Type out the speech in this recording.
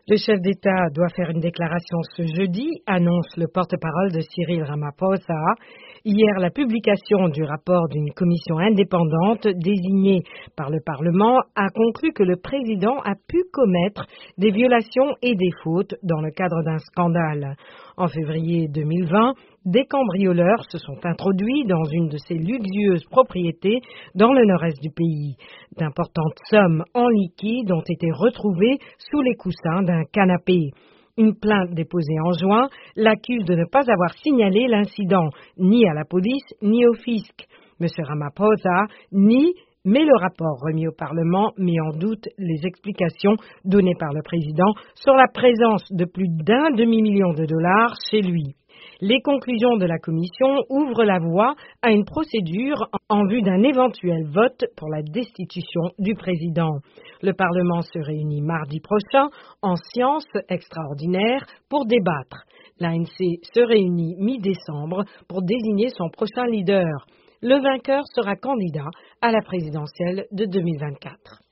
Le chef d'État doit faire une déclaration ce jeudi, annonce le porte-parole de Cyril Ramaphosa. Hier, la publication du rapport d'une commission indépendante désignée par le Parlement a conclu que le président a pu commettre des violations et des fautes dans le cadre d'un scandale. En février 2020, des cambrioleurs se sont introduits dans une de ses luxueuses propriétés dans le nord-est du pays. D'importantes sommes en liquide ont été retrouvées sous les coussins d'un canapé. Une plainte déposée en juin l'accuse de ne pas avoir signalé l'incident ni à la police ni au fisc. M. Ramaphosa nie, mais le rapport remis au Parlement met en doute les explications données par le président sur la présence de plus d'1 demi-million de dollars chez lui. Les conclusions de la commission ouvrent la voie à une procédure en vue d'un éventuel vote pour la destitution du président. Le Parlement se réunit mardi prochain en séance extraordinaire pour débattre. L'ANC se réunit mi-décembre pour désigner son prochain leader. Le vainqueur sera candidat à la présidentielle de 2024.